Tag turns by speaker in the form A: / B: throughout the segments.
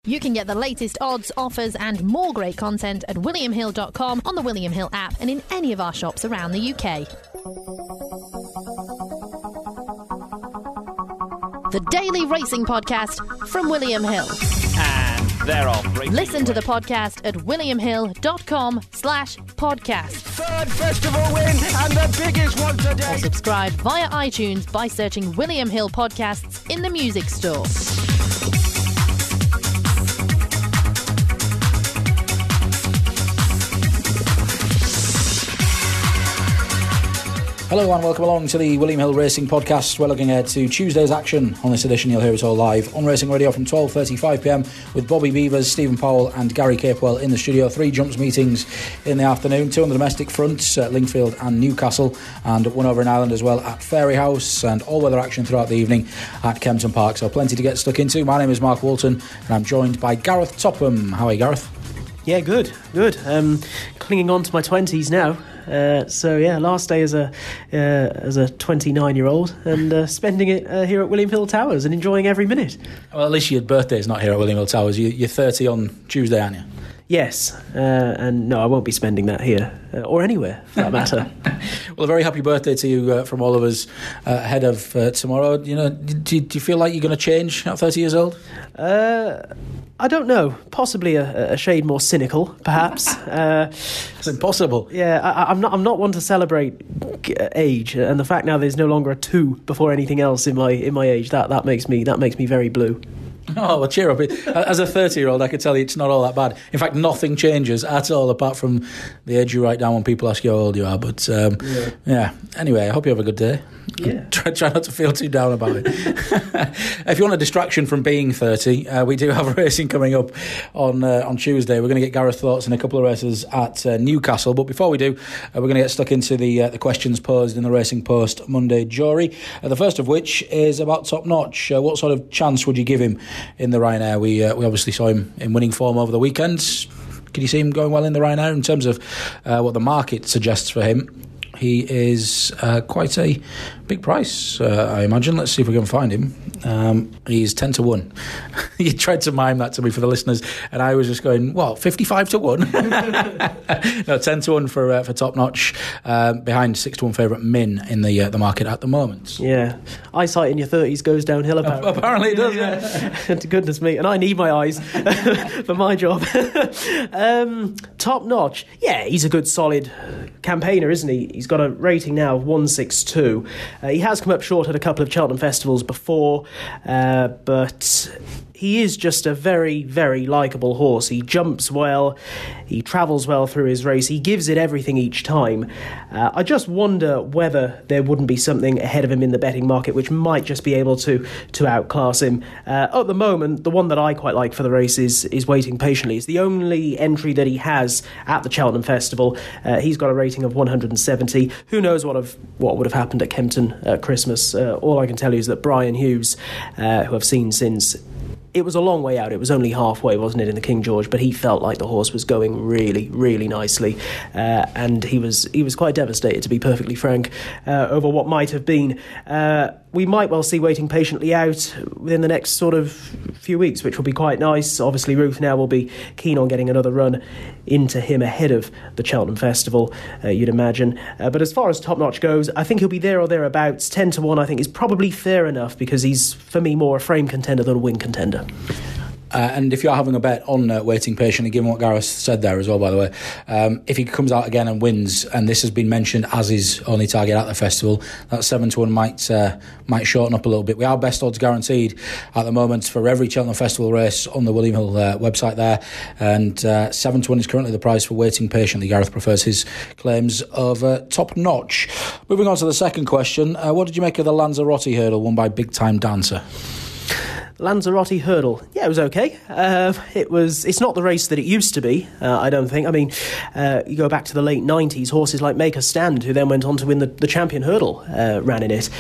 A: You can get the latest odds, offers and more great content at williamhill.com, on the William Hill app and in any of our shops around the UK. The Daily Racing Podcast from William Hill.
B: And they're off.
A: Listen to the podcast at williamhill.com/podcast.
B: Third festival win and the biggest one today.
A: Or subscribe via iTunes by searching William Hill Podcasts in the music store.
C: Hello and welcome along to the William Hill Racing Podcast. We're looking ahead to Tuesday's action. On this edition you'll hear it all live on Racing Radio from 12:35pm with Bobby Beavers, Stephen Powell and Gary Capewell in the studio. 3 jumps meetings in the afternoon, 2 on the domestic fronts at Lingfield and Newcastle, and 1 over in Ireland as well at Fairyhouse, and all-weather action throughout the evening at Kempton Park. So plenty to get stuck into. My name is Mark Walton and I'm joined by Gareth Topham. How are you, Gareth?
D: Yeah, good. Clinging on to my 20s now. Last day as a 29-year-old and spending it here at William Hill Towers and enjoying every minute.
C: Well, at least your birthday's not here at William Hill Towers. You're 30 on Tuesday, aren't you?
D: Yes, and no, I won't be spending that here or anywhere for that matter.
C: Well, a very happy birthday to you from all of us ahead of tomorrow. You know, do you feel like you're going to change at 30 years old?
D: I don't know. Possibly a shade more cynical, perhaps.
C: It's impossible.
D: Yeah, I'm not one to celebrate age, and the fact now there's no longer a 2 before anything else in my age that makes me very blue.
C: Oh, well, cheer up. As a 30-year-old, I could tell you it's not all that bad. In fact, nothing changes at all apart from the age you write down when people ask you how old you are. But, yeah. Anyway, I hope you have a good day.
D: Yeah.
C: Try not to feel too down about it. If you want a distraction from being 30, we do have a racing coming up on Tuesday. We're going to get Gareth's thoughts in a couple of races at Newcastle. But before we do, we're going to get stuck into the questions posed in the Racing Post Monday jury. The first of which is about Top Notch. What sort of chance would you give him in the Ryanair? We obviously saw him in winning form over the weekend. Could you see him going well in the Ryanair in terms of what the market suggests for him? He is quite a big price, I imagine. Let's see if we can find him. He's 10 to 1. You tried to mime that to me for the listeners, and I was just going, what, 55 to 1? No, 10 to 1 for Top Notch, behind 6 to 1 favourite Min in the market at the moment.
D: Yeah, eyesight in your 30s goes downhill apparently.
C: Apparently it does, yeah.
D: Goodness me, and I need my eyes for my job. Top Notch, yeah, he's a good solid campaigner, isn't he? He's got a rating now of 162. He has come up short at a couple of Cheltenham festivals before, but he is just a very, very likeable horse. He jumps well, he travels well through his race, he gives it everything each time. I just wonder whether there wouldn't be something ahead of him in the betting market which might just be able to outclass him. At the moment, the one that I quite like for the race is Waiting Patiently. It's the only entry that he has at the Cheltenham Festival. He's got a rating of 170. Who knows what would have happened at Kempton at Christmas. All I can tell you is that Brian Hughes, who I've seen since, it was a long way out. It was only halfway, wasn't it, in the King George? But he felt like the horse was going really, really nicely, and he was quite devastated, to be perfectly frank, over what might have been. We might well see Waiting Patiently out within the next sort of few weeks, which will be quite nice. Obviously, Ruth now will be keen on getting another run into him ahead of the Cheltenham Festival, you'd imagine. But as far as Top Notch goes, I think he'll be there or thereabouts. 10 to 1, I think, is probably fair enough because he's, for me, more a frame contender than a win contender.
C: And if you're having a bet on Waiting Patiently, given what Gareth said there as well, by the way, if he comes out again and wins, and this has been mentioned as his only target at the festival, that 7 to 1 might shorten up a little bit. We are best odds guaranteed at the moment for every Cheltenham Festival race on the William Hill website there, and 7 to 1 is currently the price for Waiting Patiently. Gareth prefers his claims of Top Notch. Moving on to the second question, what did you make of the Lanzarote hurdle won by Big Time Dancer?
D: Lanzarote hurdle, yeah, it was okay. It's not the race that it used to be, I don't think. I mean, you go back to the late 90s, horses like Make a Stand, who then went on to win the champion hurdle, ran in it,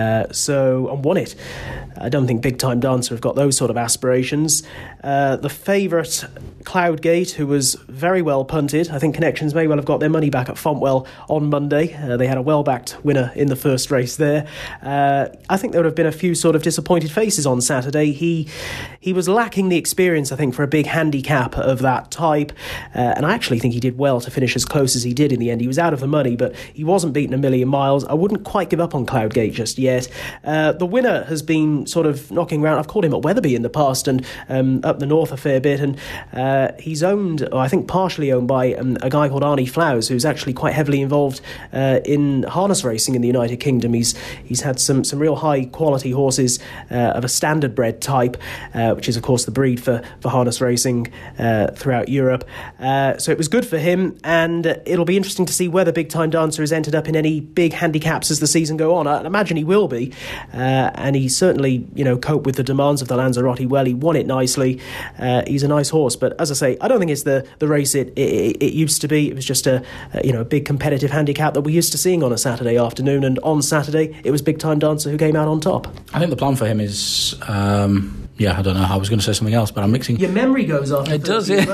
D: and won it. I don't think Big Time Dancer have got those sort of aspirations. The favourite, Cloudgate, who was very well punted. I think Connections may well have got their money back at Fontwell on Monday. They had a well-backed winner in the first race there. I think there would have been a few sort of disappointed faces on Saturday yesterday. He was lacking the experience, I think, for a big handicap of that type, and I actually think he did well to finish as close as he did in the end. He was out of the money, but he wasn't beaten a million miles. I wouldn't quite give up on Cloudgate just yet. The winner has been sort of knocking around. I've called him at Wetherby in the past and up the north a fair bit, and he's owned, or I think partially owned, by a guy called Arnie Flowers, who's actually quite heavily involved in harness racing in the United Kingdom. He's had some real high quality horses of a standard bred type, which is of course the breed for harness racing throughout Europe. So it was good for him, and it'll be interesting to see whether Big Time Dancer has ended up in any big handicaps as the season go on. I imagine he will be, and he certainly coped with the demands of the Lanzarote well. He won it nicely. He's a nice horse, but as I say, I don't think it's the race it used to be. It was just a big competitive handicap that we're used to seeing on a Saturday afternoon, and on Saturday it was Big Time Dancer who came out on top.
C: I think the plan for him is I don't know, I was going to say something else, but I'm mixing.
D: Your memory goes off.
C: It does, yeah.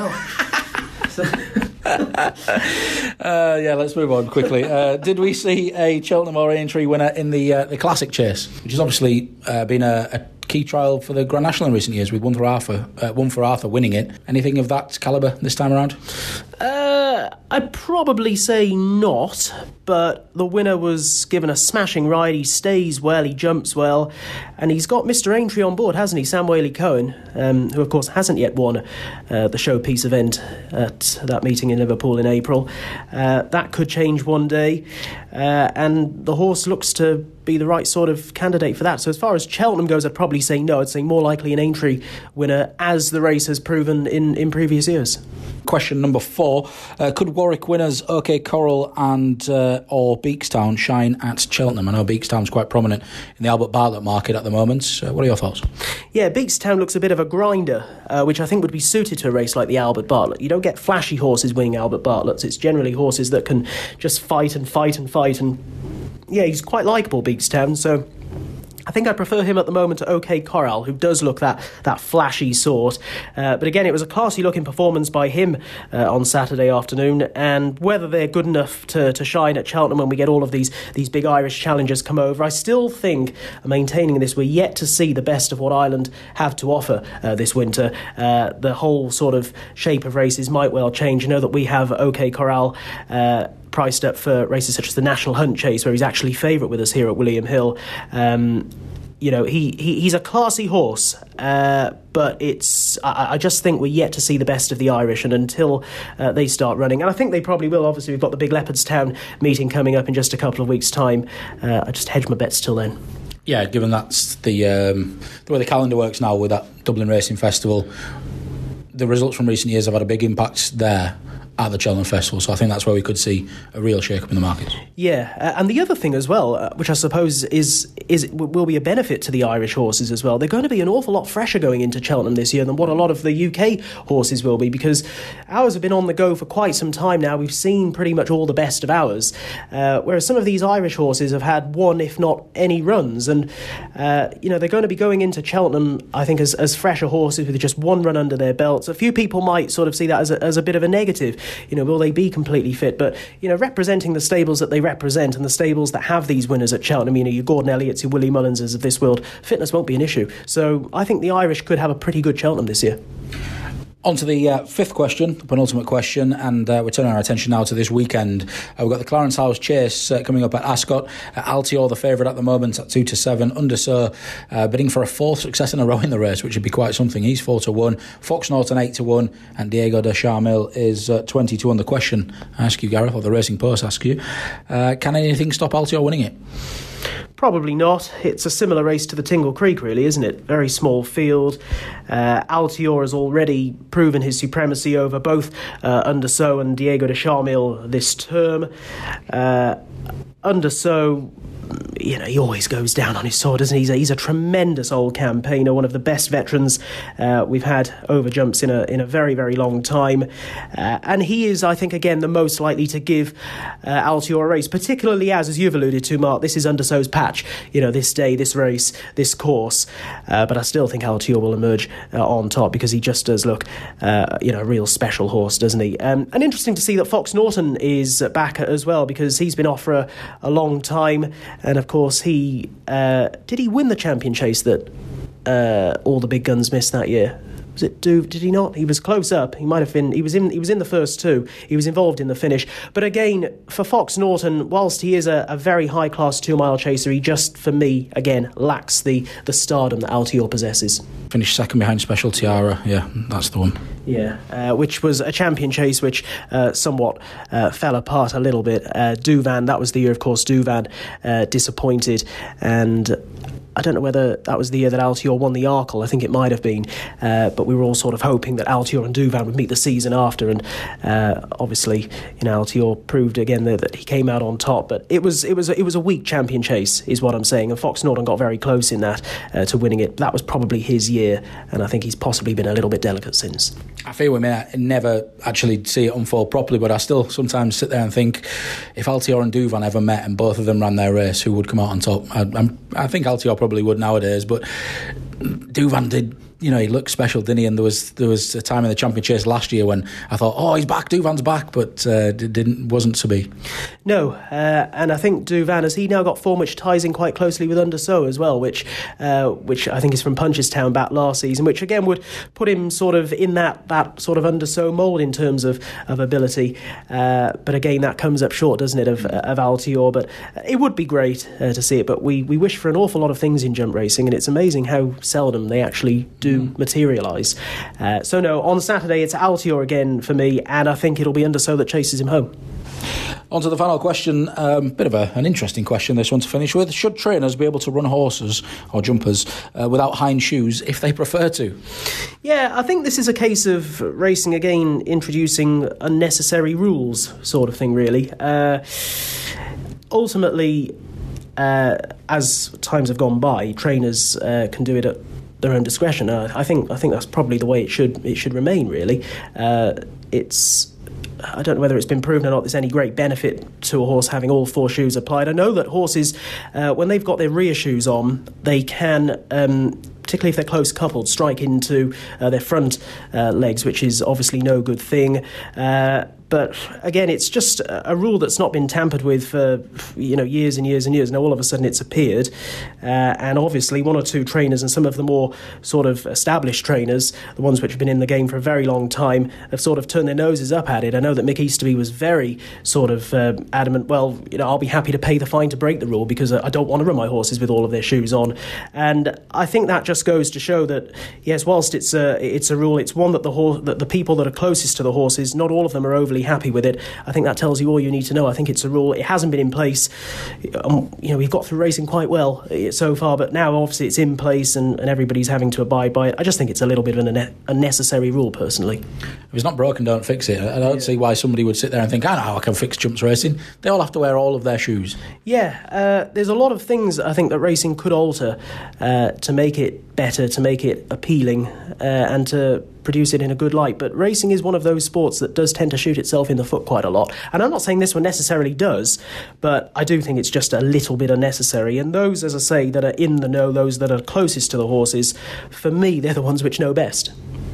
C: Well. Let's move on quickly. Did we see a Cheltenham or Aintree winner in the Classic Chase, which has obviously been a key trial for the Grand National in recent years, with One for Arthur winning it? Anything of that calibre this time around?
D: I'd probably say not, but the winner was given a smashing ride. He stays well, he jumps well, and he's got Mr. Aintree on board, hasn't he? Sam Whaley-Cohen, who of course hasn't yet won the showpiece event at that meeting in Liverpool in April. That could change one day, and the horse looks to be the right sort of candidate for that. So as far as Cheltenham goes, I'd probably say no. I'd say more likely an Aintree winner, as the race has proven in previous years.
C: Question number 4. Could Warwick winners OK Coral and or Beakstown shine at Cheltenham? I know Beakstown's quite prominent in the Albert Bartlett market at the moment. What are your thoughts? Yeah,
D: Beakstown looks a bit of a grinder, which I think would be suited to a race like the Albert Bartlett. You don't get flashy horses winning Albert Bartletts. It's generally horses that can just fight and fight and fight, and yeah, he's quite likeable, Beakstown, so I think I prefer him at the moment to OK Corral, who does look that flashy sort. But again, it was a classy looking performance by him on Saturday afternoon, and whether they're good enough to shine at Cheltenham when we get all of these big Irish challengers come over, I still think, maintaining this, we're yet to see the best of what Ireland have to offer this winter. The whole sort of shape of races might well change. You know that we have OK Corral priced up for races such as the National Hunt Chase, where he's actually favourite with us here at William Hill. He's a classy horse, but I just think we're yet to see the best of the Irish, and until they start running, and I think they probably will. Obviously, we've got the big Leopardstown meeting coming up in just a couple of weeks' time. I just hedge my bets till then.
C: Yeah, given that's the way the calendar works now with that Dublin Racing Festival, the results from recent years have had a big impact there at the Cheltenham Festival, so I think that's where we could see a real shake-up in the market.
D: Yeah, and the other thing as well, which I suppose will be a benefit to the Irish horses as well, they're going to be an awful lot fresher going into Cheltenham this year than what a lot of the UK horses will be, because ours have been on the go for quite some time now. We've seen pretty much all the best of ours, whereas some of these Irish horses have had one, if not any, runs, and they're going to be going into Cheltenham, I think, as fresher horses with just one run under their belts. A few people might sort of see that as a bit of a negative. Will they be completely fit? But, representing the stables that they represent and the stables that have these winners at Cheltenham, your Gordon Elliott's, your Willie Mullenses of this world, fitness won't be an issue. So I think the Irish could have a pretty good Cheltenham this year.
C: On to the fifth question, the penultimate question, and we're turning our attention now to this weekend. We've got the Clarence House Chase coming up at Ascot. Altior, the favourite at the moment, at 2-7. Undersow bidding for a fourth success in a row in the race, which would be quite something. He's 4-1. Fox Norton 8-1, and Diego de Charmel is 20-1. The question I ask you, Gareth, or the Racing Post ask you, can anything stop Altior winning it?
D: Probably not. It's a similar race to the Tingle Creek, really, isn't it? Very small field. Altior has already proven his supremacy over both Undersow and Diego de Charmel this term. Undersow, he always goes down on his sword, doesn't he? He's a tremendous old campaigner, one of the best veterans we've had over jumps in a very, very long time. And he is, I think, again, the most likely to give Altior a race, particularly as you've alluded to, Mark, this is Undersow's patch, this day, this race, this course. But I still think Altior will emerge on top, because he just does look, a real special horse, doesn't he? And interesting to see that Fox Norton is back as well, because he's been off for a long time. And of course, did he win the champion chase that all the big guns missed that year? Was it did he not? He was close up. He might have been. He was in the first two. He was involved in the finish. But again, for Fox Norton, whilst he is a very high class 2 mile chaser, he just, for me, again, lacks the stardom that Altior possesses.
C: Finished second behind Special Tiara. Yeah, that's the one.
D: Yeah, which was a champion chase which somewhat fell apart a little bit. Douvan, that was the year, of course, Douvan disappointed, and I don't know whether that was the year that Altior won the Arkle. I think it might have been, but we were all sort of hoping that Altior and Douvan would meet the season after, and obviously, Altior proved again that he came out on top. But it was a weak champion chase, is what I'm saying, and Fox Norton got very close in that to winning it. That was probably his year, and I think he's possibly been a little bit delicate since.
C: I feel we may never actually see it unfold properly, but I still sometimes sit there and think, if Altior and Douvan ever met and both of them ran their race, who would come out on top? I think Altior probably would nowadays, but Douvan did. He looked special, didn't he? And there was a time in the champion chase last year when I thought, oh, he's back, Douvan's back, but wasn't to be.
D: No, and I think Douvan, has he now got form which ties in quite closely with Undersow as well, which I think is from Punchestown back last season, which again would put him sort of in that sort of Undersow mould in terms of ability. But again, that comes up short, doesn't it, of Altior? But it would be great to see it, but we wish for an awful lot of things in jump racing, and it's amazing how seldom they actually do materialise. So no, on Saturday it's Altior again for me, and I think it'll be Undersow that chases him home.
C: On to the final question, bit of an interesting question this one to finish with. Should trainers be able to run horses or jumpers without hind shoes if they prefer to? Yeah,
D: I think this is a case of racing again introducing unnecessary rules sort of thing, really. Ultimately, as times have gone by, trainers can do it at their own discretion. I think that's probably the way it should remain, really. I don't know whether it's been proven or not there's any great benefit to a horse having all four shoes applied. I know that horses, when they've got their rear shoes on, they can, particularly if they're close coupled, strike into their front legs, which is obviously no good thing. But again, it's just a rule that's not been tampered with for years and years and years. Now all of a sudden it's appeared, and obviously one or two trainers and some of the more sort of established trainers, the ones which have been in the game for a very long time, have sort of turned their noses up at it. I know that Mick Easterby was very sort of adamant. Well, I'll be happy to pay the fine to break the rule because I don't want to run my horses with all of their shoes on. And I think that just goes to show that yes, whilst it's a rule, it's one that the people that are closest to the horses, not all of them are overly happy with it. I think that tells you all you need to know. I think it's a rule. It hasn't been in place. We've got through racing quite well so far, but now obviously it's in place and everybody's having to abide by it. I just think it's a little bit of an unnecessary rule, personally.
C: If it's not broken, don't fix it. I don't see why somebody would sit there and think, I know how I can fix jumps racing. They all have to wear all of their shoes.
D: Yeah, there's a lot of things I think that racing could alter to make it better, to make it appealing, and to produce it in a good light. But racing is one of those sports that does tend to shoot itself in the foot quite a lot. And I'm not saying this one necessarily does, but I do think it's just a little bit unnecessary. And those, as I say, that are in the know, those that are closest to the horses, for me, they're the ones which know best.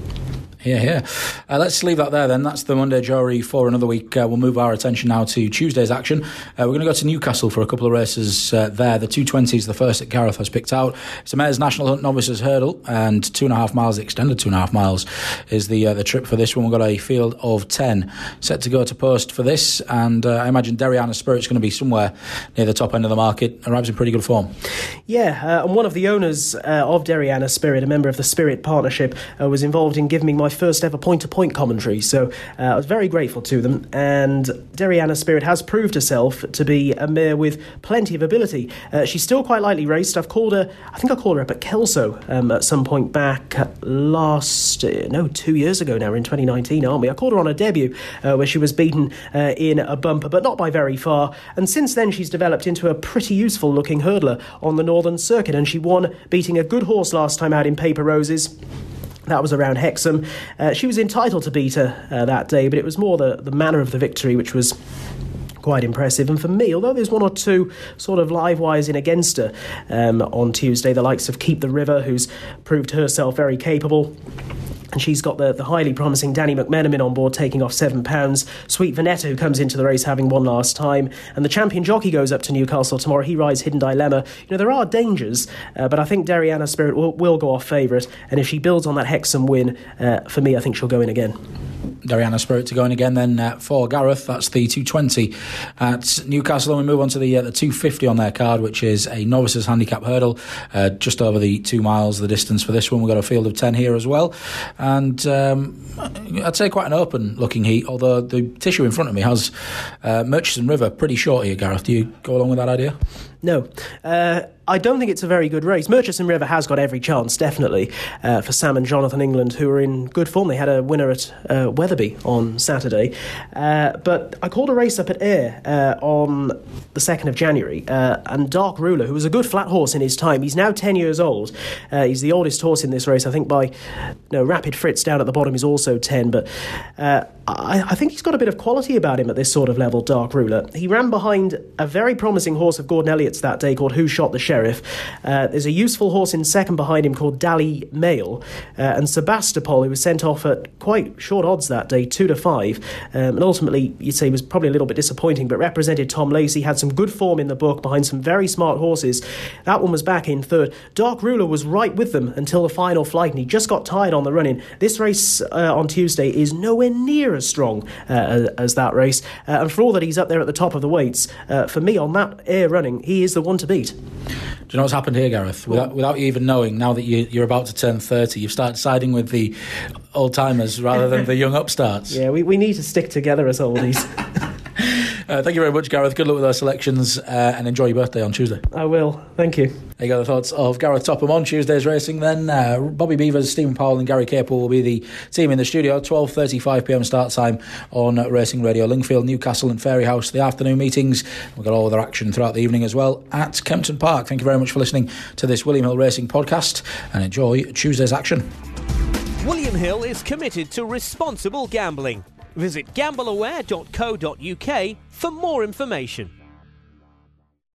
C: Yeah. Let's leave that there then. That's the Monday Jory for another week. We'll move our attention now to Tuesday's action. We're going to go to Newcastle for a couple of races there. The 220 is the first that Gareth has picked out. It's a Mayor's National Hunt Novices Hurdle, and 2.5 miles, extended 2.5 miles, is the trip for this one. We've got a field of 10 set to go to post for this, and I imagine Deriana Spirit's going to be somewhere near the top end of the market. Arrives in pretty good form.
D: Yeah, and one of the owners of Deriana Spirit, a member of the Spirit Partnership, was involved in giving me my first ever point-to-point commentary, so I was very grateful to them. And Deriana Spirit has proved herself to be a mare with plenty of ability. She's still quite lightly raced. I think I called her up at Kelso at some point back 2 years ago now. We're in 2019, aren't we? I called her on her debut where she was beaten in a bumper, but not by very far. And since then she's developed into a pretty useful looking hurdler on the Northern Circuit, and she won beating a good horse last time out in Paper Roses. That was around Hexham. She was entitled to beat her that day, but it was more the manner of the victory which was quite impressive. And for me, although there's one or two sort of live wires in against her on Tuesday, the likes of Keep the River, who's proved herself very capable, And she's got the highly promising Danny McMenamin on board, taking off £7. Sweet Vanetta, who comes into the race having won last time. And the champion jockey goes up to Newcastle tomorrow. He rides Hidden Dilemma. There are dangers, but I think Dariana Spirit will go off favourite. And if she builds on that Hexham win, for me, I think she'll go in again.
C: Dariana Spirit to go in again then for Gareth. That's the 220 at Newcastle. And we move on to the 250 on their card, which is a novices handicap hurdle, just over the 2 miles the distance for this one. We've got a field of 10 here as well, and I'd say quite an open looking heat, although the tissue in front of me has Murchison River pretty short here. Gareth, do you go along with that idea?
D: No. I don't think it's a very good race. Murchison River has got every chance, definitely, for Sam and Jonathan England, who are in good form. They had a winner at Wetherby on Saturday. But I called a race up at Ayr on the 2nd of January, and Dark Ruler, who was a good flat horse in his time, he's now 10 years old. He's the oldest horse in this race, I think, by Rapid Fritz down at the bottom is also 10, but I think he's got a bit of quality about him at this sort of level, Dark Ruler. He ran behind a very promising horse of Gordon Elliott's that day called Who Shot the Sheriff. There's a useful horse in second behind him called Dally Mail, and Sebastopol, who was sent off at quite short odds that day, 2-5, and ultimately you'd say was probably a little bit disappointing, but represented Tom Lacey, had some good form in the book behind some very smart horses. That one was back in third. Dark Ruler was right with them until the final flight, and he just got tired on the run-in. This race on Tuesday is nowhere near as strong as that race, and for all that he's up there at the top of the weights, for me on that Ayr running, he is the one to beat.
C: Do you know what's happened here, Gareth? Without you even knowing, now that you're about to turn 30, you've started siding with the old-timers rather than the young upstarts.
D: Yeah, we need to stick together as oldies.
C: Thank you very much, Gareth. Good luck with our selections, and enjoy your birthday on Tuesday.
D: I will. Thank you.
C: There you go, the thoughts of Gareth Topham on Tuesday's racing. Then Bobby Beavers, Stephen Powell and Gary Capel will be the team in the studio. 12:35pm start time on Racing Radio Lingfield, Newcastle and Fairyhouse. The afternoon meetings, we've got all their action throughout the evening as well at Kempton Park. Thank you very much for listening to this William Hill Racing podcast, and enjoy Tuesday's action.
E: William Hill is committed to responsible gambling. Visit gambleaware.co.uk for more information.